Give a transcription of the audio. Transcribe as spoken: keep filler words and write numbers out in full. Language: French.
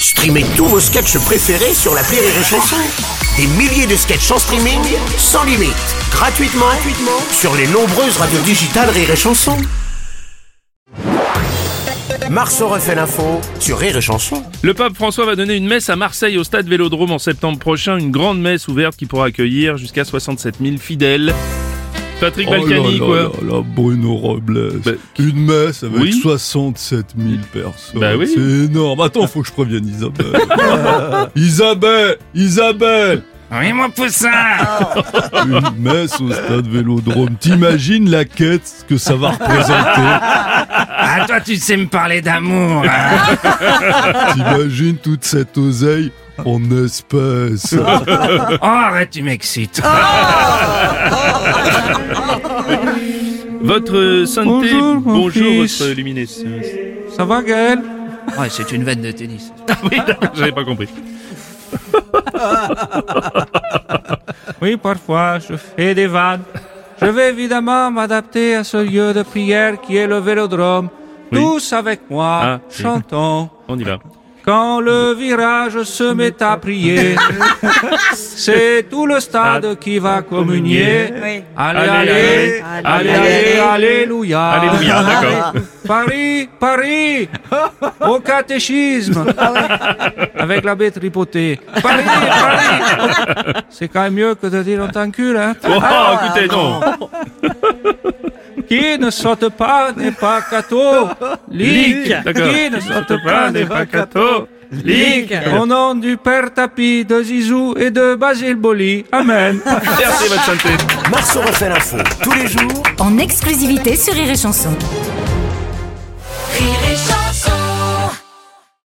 Streamez tous vos sketchs préférés sur l'appli Rire et Chanson. Des milliers de sketchs en streaming, sans limite, gratuitement, gratuitement sur les nombreuses radios digitales Rire et Chanson. Marceau refait l'info sur Rire et Chanson. Le pape François va donner une messe à Marseille au stade Vélodrome en septembre prochain. Une grande messe ouverte qui pourra accueillir jusqu'à soixante-sept mille fidèles. Patrick Balkany, oh là quoi. là là là, Bruno Robles. Bah, une messe avec oui. soixante-sept mille personnes. Bah oui. C'est énorme. Attends, faut que je prévienne Isabelle. Isabelle Isabelle Oui, mon poussin. Une messe au stade Vélodrome. T'imagines la quête que ça va représenter? Ah, toi, tu sais me parler d'amour. Hein. T'imagines toute cette oseille en espèces? Oh, arrête, tu m'excites. Votre sainteté, Bonjour, mon bonjour fils. votre luminescence. Ça va, Gaël? Ouais, c'est une vanne de tennis. Oui, d'accord, j'avais pas compris. Oui, parfois, je fais des vannes. Je vais évidemment m'adapter à ce lieu de prière qui est le Vélodrome. Oui. Tous avec moi, Ah, oui. chantons. On y va. Quand le virage se met à prier, c'est tout le stade qui va communier. Oui. Allez, Allez, allez, allez, allez, allez, alléluia. Alléluia, d'accord. Paris, Paris, au catéchisme, avec l'abbé tripoté. Paris, Paris. C'est quand même mieux que de dire on t'encule, hein. Oh, écoutez, non. Qui ne saute pas n'est pas catholique. D'accord. Qui ne saute pas n'est pas catholique. Au nom du Père Tapi, de Zizou et de Basile Boli. Amen. Merci votre sainteté. Marceau refait l'info tous les jours en exclusivité sur Rire et Chanson.